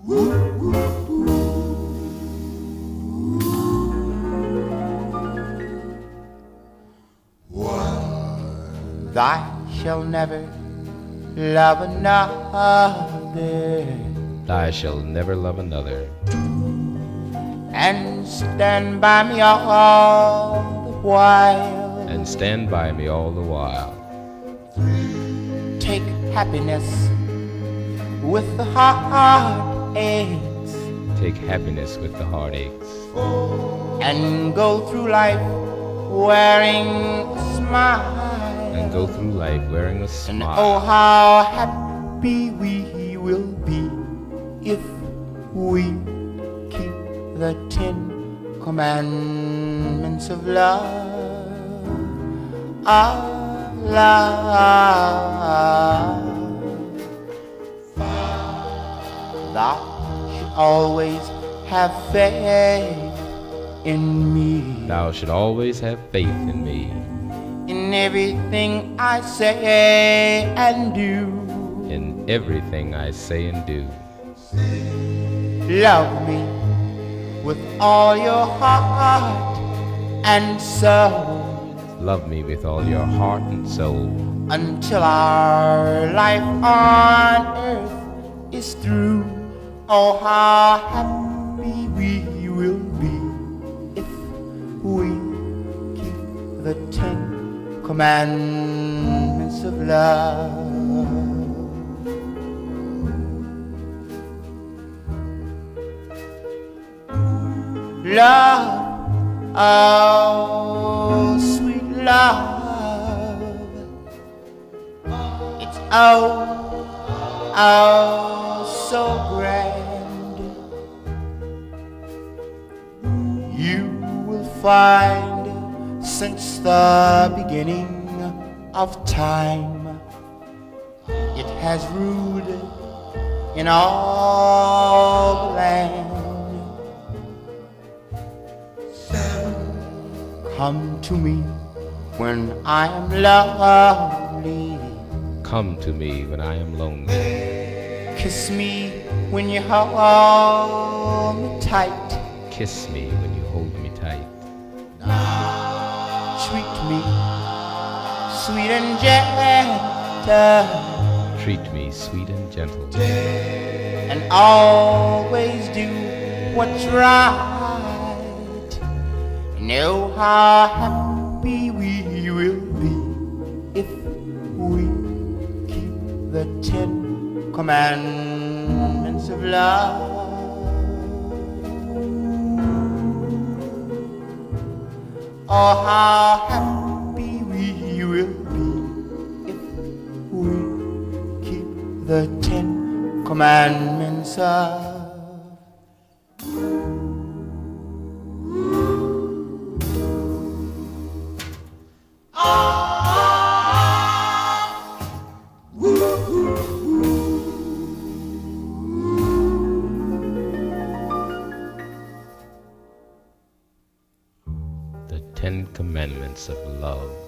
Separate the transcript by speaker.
Speaker 1: Thou shalt never love another,
Speaker 2: Thou shalt never love another,
Speaker 1: and stand by me all the while.
Speaker 2: and stand by me all the while.
Speaker 1: Take happiness with the heartaches,
Speaker 2: Take happiness with the heartaches,
Speaker 1: and go through life wearing a smile.
Speaker 2: and go through life wearing a
Speaker 1: And
Speaker 2: smile.
Speaker 1: oh, how happy we will be if we keep the 10 commandments of love. Of love. Thou should always have faith in me.
Speaker 2: Thou should always have faith in me,
Speaker 1: In everything I say and do.
Speaker 2: in everything I say and do.
Speaker 1: Love me with all your heart and soul,
Speaker 2: Love me with all your heart and soul,
Speaker 1: until our life on earth is through. Oh, how happy we will be if we keep the 10 commandments of love. Love, oh sweet love, it's oh so grand. You will find since the beginning of time, it has ruled in all the land. Come to me when I am lonely.
Speaker 2: Come to me when I am lonely.
Speaker 1: Kiss me when you hold me tight.
Speaker 2: Kiss me when you hold me tight.
Speaker 1: Treat me sweet and gentle,
Speaker 2: Treat me sweet and gentle,
Speaker 1: and always do what's right. Know how happy we will be if we keep the 10 commandments of love. Oh, how happy we will be if we keep the 10 commandments of
Speaker 2: the 10 commandments of love.